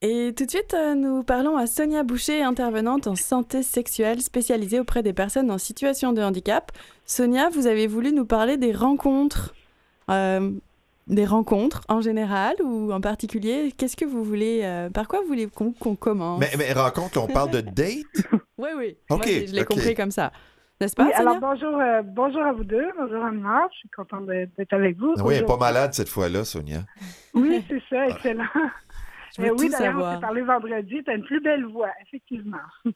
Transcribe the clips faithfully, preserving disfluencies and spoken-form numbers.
Et tout de suite, euh, nous parlons à Sonia Boucher, intervenante en santé sexuelle spécialisée auprès des personnes en situation de handicap. Sonia, vous avez voulu nous parler des rencontres, euh, des rencontres en général ou en particulier. Qu'est-ce que vous voulez, euh, par quoi vous voulez qu'on, qu'on commence? Mais, mais rencontre, on parle de date? Oui, oui. OK, Moi, je l'ai OK. compris comme ça. N'est-ce Oui, pas, alors Sonia? bonjour, euh, bonjour à vous deux. Bonjour Anne-Laure. Je suis contente de- d'être avec vous. Oui, elle n'est pas malade cette fois-là, Sonia. Oui, c'est ça, excellent. Je veux Euh, oui, tout d'ailleurs, on savoir. s'est parlé vendredi. Tu as une plus belle voix, effectivement.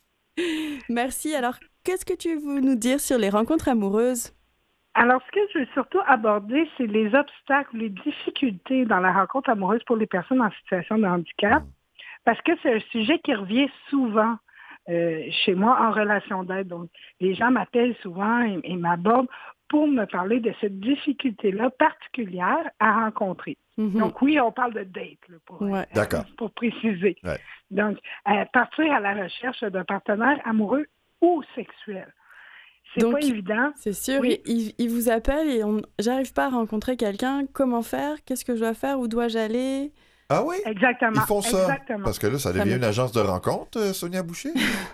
Merci. Alors, qu'est-ce que tu veux nous dire sur les rencontres amoureuses? Alors, ce que je veux surtout aborder, c'est les obstacles, les difficultés dans la rencontre amoureuse pour les personnes en situation de handicap, parce que c'est un sujet qui revient souvent euh, chez moi en relation d'aide. Donc, les gens m'appellent souvent et, et m'abordent pour me parler de cette difficulté-là particulière à rencontrer. Mhm. Donc, oui, on parle de date, là, pour, Ouais. euh, D'accord. pour préciser. Ouais. Donc, euh, partir à la recherche d'un partenaire amoureux ou sexuel. C'est Donc, pas évident. C'est sûr, Oui. il, il vous appelle et on, j'arrive pas à rencontrer quelqu'un. Comment faire? Qu'est-ce que je dois faire? Où dois-je aller? Ah oui? Exactement. Ils font ça? Exactement. Parce que là, ça Ça devient me- une agence de rencontre, euh, Sonia Boucher?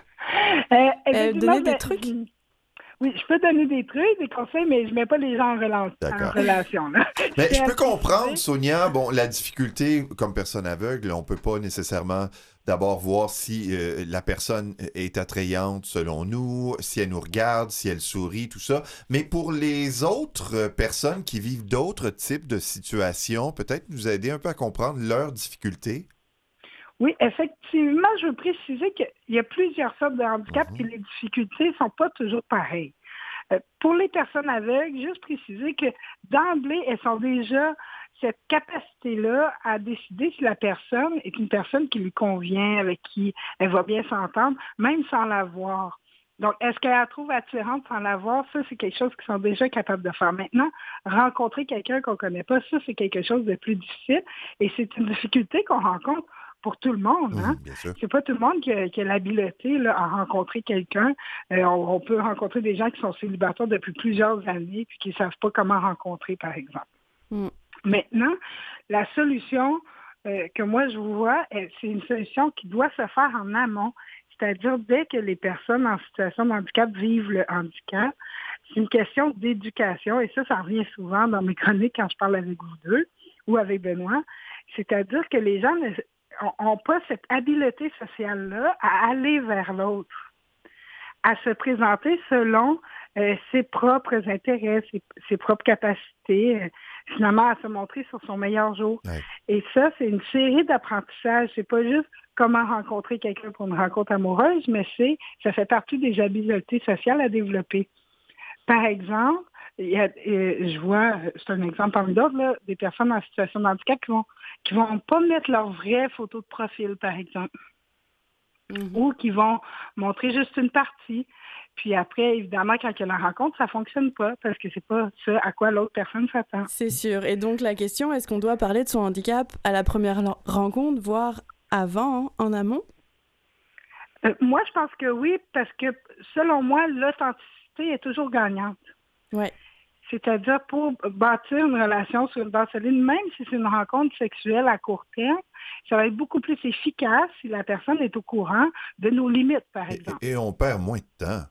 Euh, Euh, effectivement, donner des ben, trucs? je- Oui, je peux donner des trucs, des conseils, mais je mets pas les gens en, rela- D'accord. en relation. Là. Mais je tiens à peux le préciser. comprendre, Sonia, bon, la difficulté, comme personne aveugle, on peut pas nécessairement d'abord voir si euh, la personne est attrayante selon nous, si elle nous regarde, si elle sourit, tout ça. Mais pour les autres euh, personnes qui vivent d'autres types de situations, peut-être nous aider un peu à comprendre leurs difficultés. Oui, effectivement, je veux préciser qu'il y a plusieurs sortes de handicaps Mhm. et les difficultés ne sont pas toujours pareilles. Euh, pour les personnes aveugles, juste préciser que d'emblée, elles sont déjà cette capacité-là à décider si la personne est une personne qui lui convient, avec qui elle va bien s'entendre, même sans la voir. Donc, est-ce qu'elle la trouve attirante sans la voir? Ça, c'est quelque chose qu'ils sont déjà capables de faire. Maintenant, rencontrer quelqu'un qu'on ne connaît pas, ça, c'est quelque chose de plus difficile et c'est une difficulté qu'on rencontre pour tout le monde. Hein? Mhm, bien sûr. C'est pas tout le monde qui a, qui a l'habileté là, à rencontrer quelqu'un. Euh, on, on peut rencontrer des gens qui sont célibataires depuis plusieurs années puis qui ne savent pas comment rencontrer, par exemple. Mm. Maintenant, la solution euh, que moi je vois, euh, c'est une solution qui doit se faire en amont, c'est-à-dire dès que les personnes en situation de handicap vivent le handicap. C'est une question d'éducation, et ça, ça revient souvent dans mes chroniques quand je parle avec vous deux ou avec Benoît. C'est-à-dire que les gens n'ont pas cette habileté sociale-là à aller vers l'autre, à se présenter selon euh, ses propres intérêts, ses, ses propres capacités, euh, finalement à se montrer sur son meilleur jour. Ouais. Et ça, c'est une série d'apprentissages. C'est pas juste comment rencontrer quelqu'un pour une rencontre amoureuse, mais c'est ça fait partie des habiletés sociales à développer. Par exemple, il y a, euh, je vois, c'est un exemple parmi d'autres, là, des personnes en situation de handicap qui vont qui vont pas mettre leur vraie photo de profil, par exemple, Mhm. ou qui vont montrer juste une partie. Puis après, évidemment, quand il y a la rencontre, ça fonctionne pas parce que c'est pas ça à quoi l'autre personne s'attend. C'est sûr. Et donc, la question, est-ce qu'on doit parler de son handicap à la première lan- rencontre, voire avant, hein, en amont? Euh, moi, je pense que oui, parce que selon moi, l'authenticité est toujours gagnante. Ouais. C'est-à-dire pour bâtir une relation sur une base solide, même si c'est une rencontre sexuelle à court terme, ça va être beaucoup plus efficace si la personne est au courant de nos limites, par Et, exemple. et on perd moins de temps.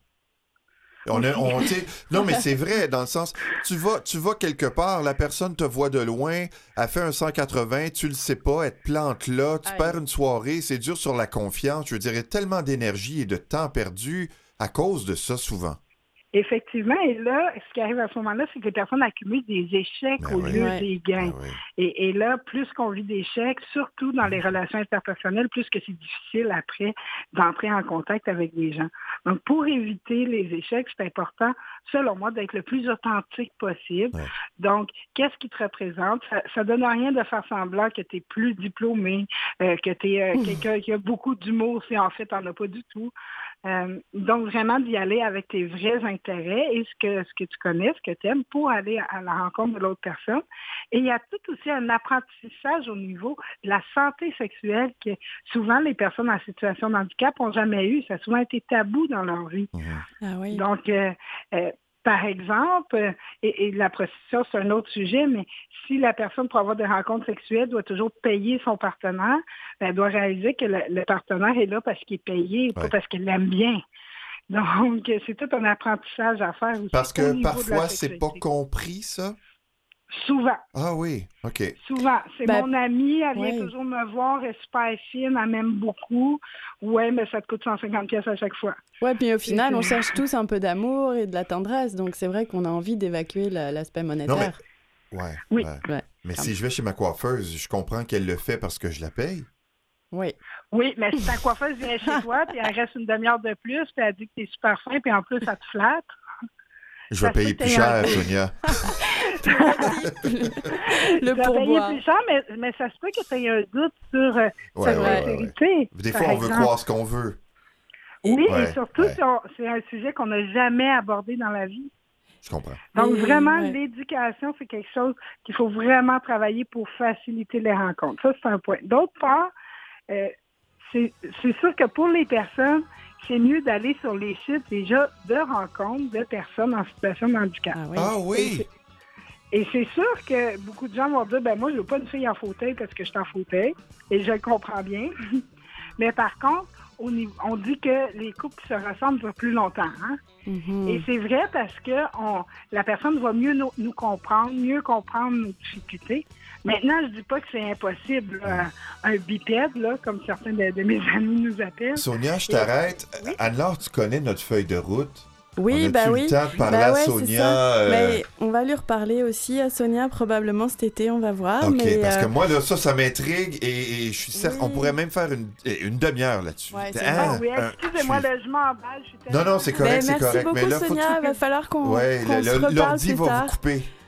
On a, Aussi. on, tu sais, non, mais c'est vrai, dans le sens, tu vas, tu vas quelque part, la personne te voit de loin, elle fait un cent quatre-vingts, tu le sais pas, elle te plante là, tu Aïe. perds une soirée, c'est dur sur la confiance. Je veux dire, il y a tellement d'énergie et de temps perdu à cause de ça, souvent. Effectivement, et là, ce qui arrive à ce moment-là, c'est que les personnes accumulent des échecs Ben au oui. lieu Ouais. des gains. Ah oui. Et, et là, plus qu'on vit d'échecs, surtout dans les relations interpersonnelles, plus que c'est difficile après d'entrer en contact avec des gens. Donc, pour éviter les échecs, c'est important, selon moi, d'être le plus authentique possible. Ouais. Donc, qu'est-ce qui te représente? Ça, ça donne rien de faire semblant que tu es plus diplômé, euh, que tu es euh, quelqu'un qui a beaucoup d'humour, si en fait, tu n'en as pas du tout. Euh, donc, vraiment d'y aller avec tes vrais intérêts et ce que, ce que tu connais, ce que tu aimes pour aller à, à la rencontre de l'autre personne. Et il y a tout aussi un apprentissage au niveau de la santé sexuelle que souvent les personnes en situation de handicap n'ont jamais eu. Ça a souvent été tabou dans leur vie. Mhm. Ah oui. Donc, euh, euh, par exemple, et, et la prostitution, c'est un autre sujet, mais si la personne, pour avoir des rencontres sexuelles, doit toujours payer son partenaire, ben, elle doit réaliser que le, le partenaire est là parce qu'il est payé, ouais. pas parce qu'il l'aime bien. Donc, c'est tout un apprentissage à faire aussi. Parce que parfois, c'est pas compris, ça? Souvent. Ah oui, OK. Souvent. C'est ben, mon amie, elle vient ouais. toujours me voir, elle est super fine, elle m'aime beaucoup. Ouais, mais ça te coûte cent cinquante pièces à chaque fois. Ouais, puis au final, on cherche tous un peu d'amour et de la tendresse, donc c'est vrai qu'on a envie d'évacuer la, l'aspect monétaire. Non, mais... Ouais, oui. ouais. ouais. Mais si je vais chez ma coiffeuse, je comprends qu'elle le fait parce que je la paye. Oui. Oui, mais si ta coiffeuse vient chez toi, puis elle reste une demi-heure de plus, puis elle dit que t'es super fin, puis en plus, ça te flatte. Je vais payer plus cher, Sonia. Le pourboire. payer plus cher, mais, mais ça se peut que tu aies un doute sur euh, ouais, sa ouais, sincérité. Ouais, ouais. Des fois, on exemple. veut croire ce qu'on veut. Oui, ouais, et surtout, ouais. si on, c'est un sujet qu'on n'a jamais abordé dans la vie. Je comprends. Donc, et, vraiment, ouais. l'éducation, c'est quelque chose qu'il faut vraiment travailler pour faciliter les rencontres. Ça, c'est un point. D'autre part, euh, c'est, c'est sûr que pour les personnes, c'est mieux d'aller sur les sites déjà de rencontres de personnes en situation de handicap. Ah oui? Ah oui. Et, et c'est sûr que beaucoup de gens vont dire, ben moi, je veux pas une fille en fauteuil parce que je suis en fauteuil. Et je le comprends bien. Mais par contre, on, on dit que les couples qui se ressemblent durent plus longtemps. Hein? Mm-hmm. Et c'est vrai parce que on, la personne va mieux nous, nous comprendre, mieux comprendre nos difficultés. Maintenant, je dis pas que c'est impossible, là, un bipède, là, comme certains de, de mes amis nous appellent. Sonia, je t'arrête. Oui? Anne-Laure, tu connais notre feuille de route? Oui, on bah a-tu oui. le temps de parler bah à ouais, Sonia? Euh... Mais on va lui reparler aussi à Sonia probablement cet été, on va voir. OK, mais parce euh... que moi, là, ça, ça m'intrigue et, et je suis certain, oui. on pourrait même faire une, une demi-heure là-dessus. Ouais, c'est ah, oui, excusez-moi, un... là, je m'emballe. Non, non, c'est correct, mais c'est merci correct. beaucoup, mais là, Sonia, il faut... va falloir qu'on, ouais, qu'on le, se reparle l'ordi plus va tard. vous couper.